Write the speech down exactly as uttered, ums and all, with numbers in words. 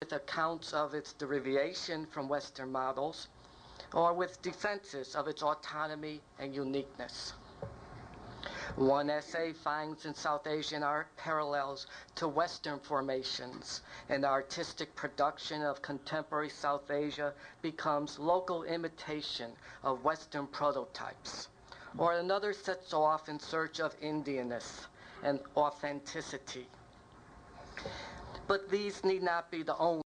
with accounts of its derivation from Western models, or with defenses of its autonomy and uniqueness. One essay finds in South Asian art parallels to Western formations, and the artistic production of contemporary South Asia becomes local imitation of Western prototypes. Or another sets off in search of Indianness and authenticity. But these need not be the only